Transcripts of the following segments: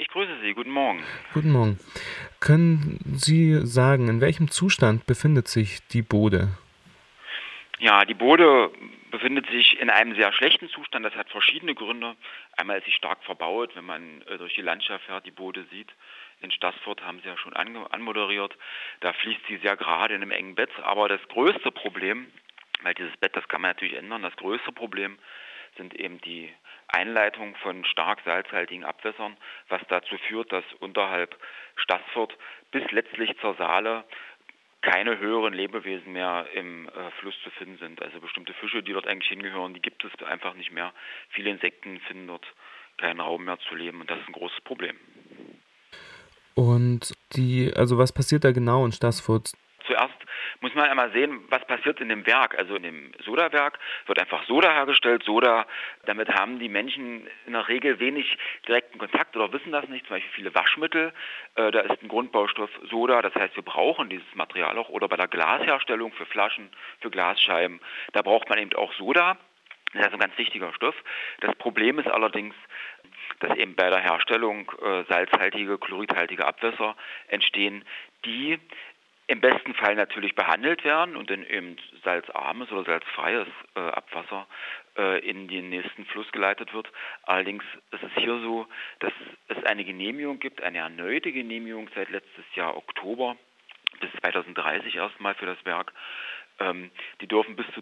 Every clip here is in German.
Ich grüße Sie, guten Morgen. Guten Morgen. Können Sie sagen, in welchem Zustand befindet sich die Bode? Ja, die Bode befindet sich in einem sehr schlechten Zustand. Das hat verschiedene Gründe. Einmal ist sie stark verbaut, wenn man durch die Landschaft fährt, die Bode sieht. In Staßfurt haben Sie ja schon anmoderiert. Da fließt sie sehr gerade in einem engen Bett. Aber das größte Problem, weil dieses Bett, das kann man natürlich ändern, das größte Problem sind eben die Einleitung von stark salzhaltigen Abwässern, was dazu führt, dass unterhalb Staßfurt bis letztlich zur Saale keine höheren Lebewesen mehr im Fluss zu finden sind. Also bestimmte Fische, die dort eigentlich hingehören, die gibt es einfach nicht mehr. Viele Insekten finden dort keinen Raum mehr zu leben und das ist ein großes Problem. Und also was passiert da genau in Staßfurt? Zuerst muss man einmal sehen, was passiert in dem Werk. Also in dem Sodawerk wird einfach Soda hergestellt. Soda, damit haben die Menschen in der Regel wenig direkten Kontakt oder wissen das nicht. Zum Beispiel viele Waschmittel, da ist ein Grundbaustoff Soda. Das heißt, wir brauchen dieses Material auch. Oder bei der Glasherstellung für Flaschen, für Glasscheiben, da braucht man eben auch Soda. Das ist also ein ganz wichtiger Stoff. Das Problem ist allerdings, dass eben bei der Herstellung salzhaltige, chloridhaltige Abwässer entstehen, die im besten Fall natürlich behandelt werden und dann eben salzarmes oder salzfreies Abwasser in den nächsten Fluss geleitet wird. Allerdings ist es hier so, dass es eine Genehmigung gibt, eine erneute Genehmigung seit letztes Jahr Oktober bis 2030 erstmal für das Werk. Die dürfen bis zu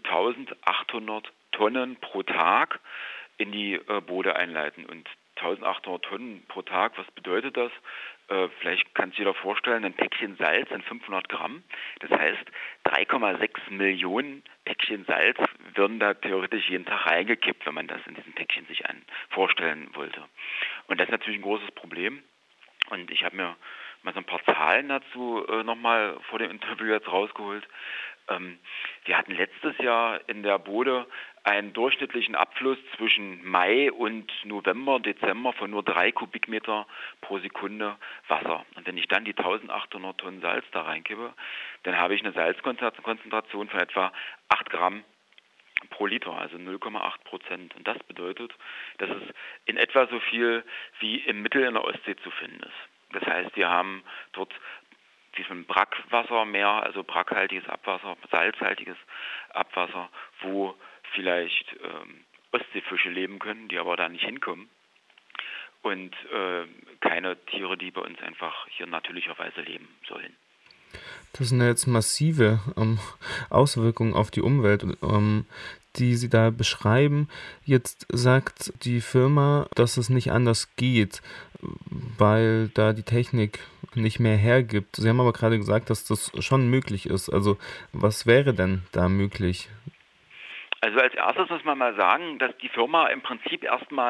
1800 Tonnen pro Tag in die Bode einleiten. Und 1800 Tonnen pro Tag, was bedeutet das? Vielleicht kann sich jeder vorstellen, ein Päckchen Salz sind 500 Gramm. Das heißt, 3,6 Millionen Päckchen Salz würden da theoretisch jeden Tag reingekippt, wenn man das in diesem Päckchen sich vorstellen wollte. Und das ist natürlich ein großes Problem. Und ich habe mir mal so ein paar Zahlen dazu nochmal vor dem Interview jetzt rausgeholt. Wir hatten letztes Jahr in der Bode einen durchschnittlichen Abfluss zwischen Mai und November, Dezember von nur 3 Kubikmeter pro Sekunde Wasser. Und wenn ich dann die 1800 Tonnen Salz da reinkippe, dann habe ich eine Salzkonzentration von etwa 8 Gramm pro Liter, also 0,8%. Und das bedeutet, dass es in etwa so viel wie im Mittel in der Ostsee zu finden ist. Das heißt, wir haben dort wie von Brackwassermeer, also brackhaltiges Abwasser, salzhaltiges Abwasser, wo vielleicht Ostseefische leben können, die aber da nicht hinkommen. Und keine Tiere, die bei uns einfach hier natürlicherweise leben sollen. Das sind ja jetzt massive Auswirkungen auf die Umwelt, die Sie da beschreiben. Jetzt sagt die Firma, dass es nicht anders geht, weil da die Technik nicht mehr hergibt. Sie haben aber gerade gesagt, dass das schon möglich ist. Also was wäre denn da möglich? Also als erstes muss man mal sagen, dass die Firma im Prinzip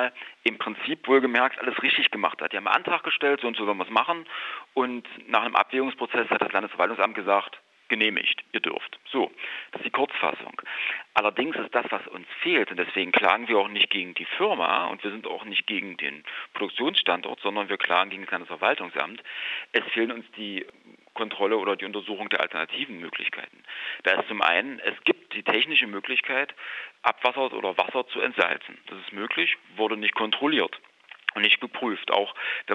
wohlgemerkt alles richtig gemacht hat. Die haben einen Antrag gestellt, so und so wollen wir es machen. Und nach einem Abwägungsprozess hat das Landesverwaltungsamt gesagt, genehmigt, ihr dürft. So, das ist die Kurzfassung. Allerdings ist das, was uns fehlt, und deswegen klagen wir auch nicht gegen die Firma und wir sind auch nicht gegen den Produktionsstandort, sondern wir klagen gegen das Landesverwaltungsamt. Es fehlen uns die Kontrolle oder die Untersuchung der alternativen Möglichkeiten. Da ist zum einen, es gibt die technische Möglichkeit, Abwasser oder Wasser zu entsalzen. Das ist möglich, wurde nicht kontrolliert und nicht geprüft. Auch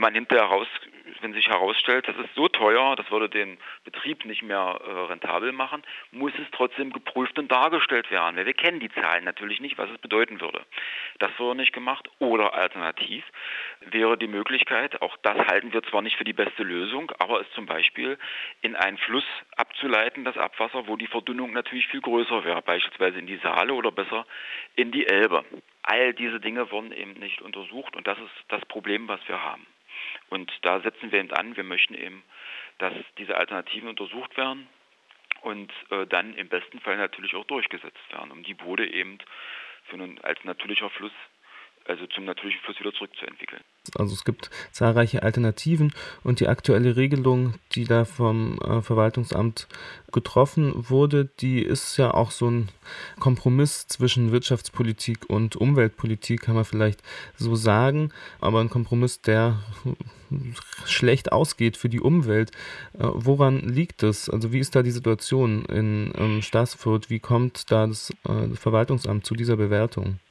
wenn sich herausstellt, das ist so teuer, das würde den Betrieb nicht mehr rentabel machen, muss es trotzdem geprüft und dargestellt werden. Weil wir kennen die Zahlen natürlich nicht, was es bedeuten würde. Das wurde nicht gemacht. Oder alternativ wäre die Möglichkeit, auch das halten wir zwar nicht für die beste Lösung, aber es zum Beispiel in einen Fluss abzuleiten, das Abwasser, wo die Verdünnung natürlich viel größer wäre, beispielsweise in die Saale oder besser in die Elbe. All diese Dinge wurden eben nicht untersucht und das ist das Problem, was wir haben. Und da setzen wir eben an, wir möchten eben, dass diese Alternativen untersucht werden und dann im besten Fall natürlich auch durchgesetzt werden, um die Bode eben als natürlicher Fluss, also zum natürlichen Fluss wieder zurückzuentwickeln. Also es gibt zahlreiche Alternativen und die aktuelle Regelung, die da vom Verwaltungsamt getroffen wurde, die ist ja auch so ein Kompromiss zwischen Wirtschaftspolitik und Umweltpolitik, kann man vielleicht so sagen, aber ein Kompromiss, der schlecht ausgeht für die Umwelt. Woran liegt es? Also wie ist da die Situation in Staßfurt? Wie kommt da das Verwaltungsamt zu dieser Bewertung?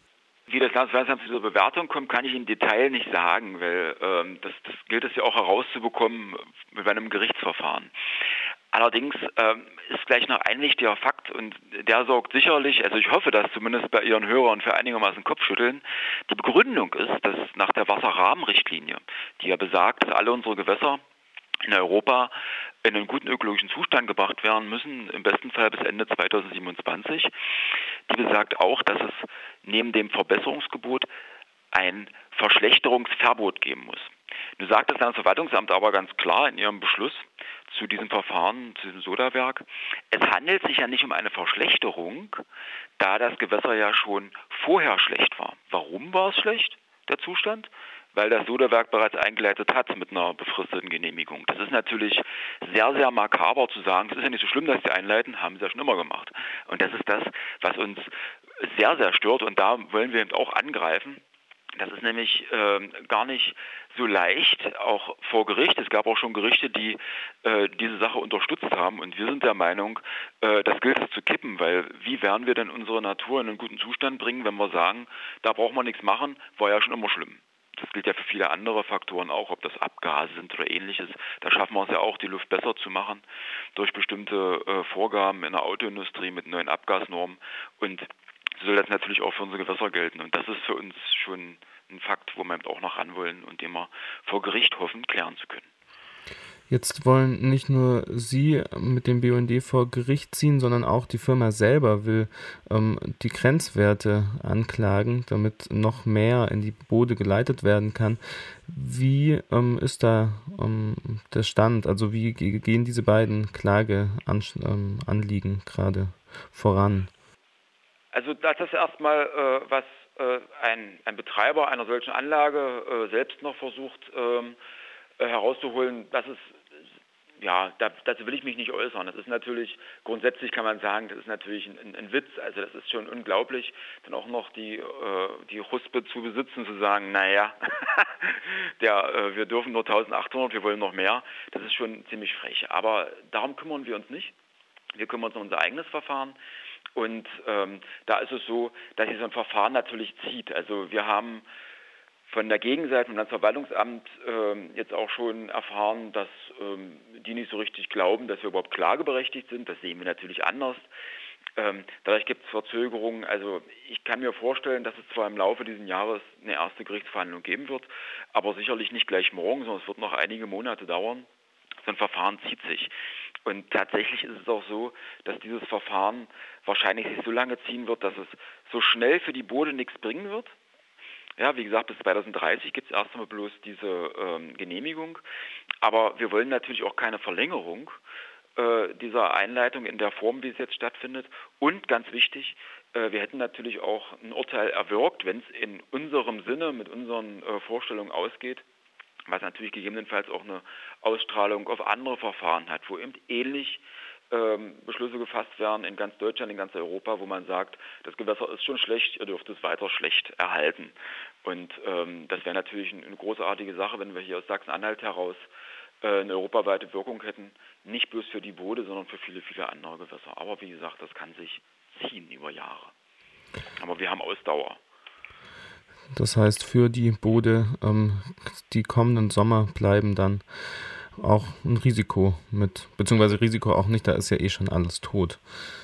Wie das Landesverwaltungsamt zu dieser Bewertung kommt, kann ich im Detail nicht sagen, weil das gilt es ja auch herauszubekommen bei einem Gerichtsverfahren. Allerdings ist gleich noch ein wichtiger Fakt und der sorgt sicherlich, also ich hoffe, dass zumindest bei Ihren Hörern für einigermaßen Kopfschütteln, die Begründung ist, dass nach der Wasserrahmenrichtlinie, die ja besagt, dass alle unsere Gewässer in Europa in einen guten ökologischen Zustand gebracht werden müssen, im besten Fall bis Ende 2027. Die besagt auch, dass es neben dem Verbesserungsgebot ein Verschlechterungsverbot geben muss. Nun sagt das Landesverwaltungsamt aber ganz klar in ihrem Beschluss zu diesem Verfahren, zu diesem Sodawerk, es handelt sich ja nicht um eine Verschlechterung, da das Gewässer ja schon vorher schlecht war. Warum war es schlecht, der Zustand? Weil das Sodawerk bereits eingeleitet hat mit einer befristeten Genehmigung. Das ist natürlich sehr, sehr makaber zu sagen, es ist ja nicht so schlimm, dass sie einleiten, haben sie ja schon immer gemacht. Und das ist das, was uns sehr, sehr stört und da wollen wir eben auch angreifen. Das ist nämlich gar nicht so leicht, auch vor Gericht. Es gab auch schon Gerichte, die diese Sache unterstützt haben. Und wir sind der Meinung, das gilt es zu kippen, weil wie werden wir denn unsere Natur in einen guten Zustand bringen, wenn wir sagen, da braucht man nichts machen, war ja schon immer schlimm. Das gilt ja für viele andere Faktoren auch, ob das Abgase sind oder ähnliches. Da schaffen wir es ja auch, die Luft besser zu machen durch bestimmte Vorgaben in der Autoindustrie mit neuen Abgasnormen. Und so soll das natürlich auch für unsere Gewässer gelten. Und das ist für uns schon ein Fakt, wo wir auch noch ran wollen und den wir vor Gericht hoffen, klären zu können. Jetzt wollen nicht nur Sie mit dem BUND vor Gericht ziehen, sondern auch die Firma selber will die Grenzwerte anklagen, damit noch mehr in die Bode geleitet werden kann. Wie ist da der Stand? Also wie gehen diese beiden Klageanliegen gerade voran? Also das ist erstmal, was ein Betreiber einer solchen Anlage selbst noch versucht herauszuholen, das ist, ja, dazu will ich mich nicht äußern. Das ist natürlich, grundsätzlich kann man sagen, das ist natürlich ein Witz. Also das ist schon unglaublich, dann auch noch die Huspe zu besitzen, zu sagen, naja, wir dürfen nur 1800, wir wollen noch mehr. Das ist schon ziemlich frech. Aber darum kümmern wir uns nicht. Wir kümmern uns um unser eigenes Verfahren. Und da ist es so, dass sich so ein Verfahren natürlich zieht. Also wir haben von der Gegenseite vom Landesverwaltungsamt jetzt auch schon erfahren, dass die nicht so richtig glauben, dass wir überhaupt klageberechtigt sind. Das sehen wir natürlich anders. Dadurch gibt es Verzögerungen. Also ich kann mir vorstellen, dass es zwar im Laufe dieses Jahres eine erste Gerichtsverhandlung geben wird, aber sicherlich nicht gleich morgen, sondern es wird noch einige Monate dauern. So ein Verfahren zieht sich. Und tatsächlich ist es auch so, dass dieses Verfahren wahrscheinlich sich so lange ziehen wird, dass es so schnell für die Bode nichts bringen wird. Ja, wie gesagt, bis 2030 gibt es erst einmal bloß diese Genehmigung. Aber wir wollen natürlich auch keine Verlängerung dieser Einleitung in der Form, wie es jetzt stattfindet. Und ganz wichtig, wir hätten natürlich auch ein Urteil erwirkt, wenn es in unserem Sinne mit unseren Vorstellungen ausgeht, was natürlich gegebenenfalls auch eine Ausstrahlung auf andere Verfahren hat, wo eben ähnlich Beschlüsse gefasst werden in ganz Deutschland, in ganz Europa, wo man sagt, das Gewässer ist schon schlecht, ihr dürft es weiter schlecht erhalten. Und das wäre natürlich eine großartige Sache, wenn wir hier aus Sachsen-Anhalt heraus eine europaweite Wirkung hätten, nicht bloß für die Bode, sondern für viele, viele andere Gewässer. Aber wie gesagt, das kann sich ziehen über Jahre. Aber wir haben Ausdauer. Das heißt, für die Bode, die kommenden Sommer bleiben dann auch ein Risiko mit, beziehungsweise Risiko auch nicht, da ist ja eh schon alles tot.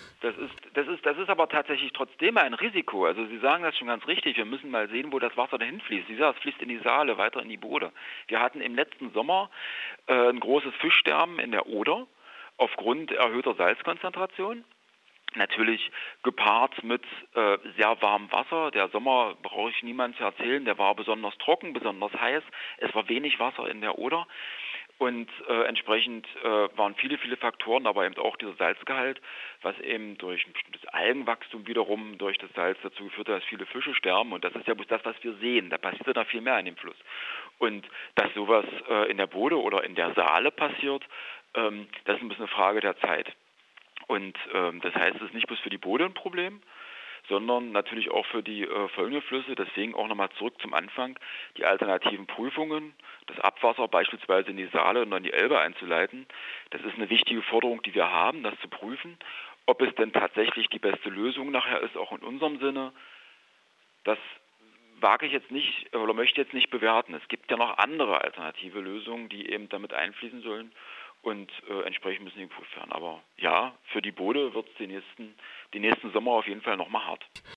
Das ist aber tatsächlich trotzdem ein Risiko. Also Sie sagen das schon ganz richtig. Wir müssen mal sehen, wo das Wasser dahin fließt. Sie sagen, es fließt in die Saale, weiter in die Bode. Wir hatten im letzten Sommer ein großes Fischsterben in der Oder aufgrund erhöhter Salzkonzentration. Natürlich gepaart mit sehr warmem Wasser. Der Sommer brauche ich niemandem zu erzählen. Der war besonders trocken, besonders heiß. Es war wenig Wasser in der Oder. Und entsprechend waren viele, viele Faktoren, aber eben auch dieser Salzgehalt, was eben durch ein bestimmtes Algenwachstum wiederum durch das Salz dazu geführt hat, dass viele Fische sterben. Und das ist ja bloß das, was wir sehen. Da passiert ja noch viel mehr in dem Fluss. Und dass sowas in der Bode oder in der Saale passiert, das ist ein bisschen eine Frage der Zeit. Und das heißt, es ist nicht bloß für die Bode ein Problem, sondern natürlich auch für die folgenden Flüsse. Deswegen auch nochmal zurück zum Anfang, die alternativen Prüfungen, das Abwasser beispielsweise in die Saale und dann die Elbe einzuleiten. Das ist eine wichtige Forderung, die wir haben, das zu prüfen, ob es denn tatsächlich die beste Lösung nachher ist, auch in unserem Sinne, das wage ich jetzt nicht oder möchte jetzt nicht bewerten. Es gibt ja noch andere alternative Lösungen, die eben damit einfließen sollen und entsprechend müssen die geprüft werden. Aber ja, für die Boote wird es die nächsten Sommer auf jeden Fall nochmal hart.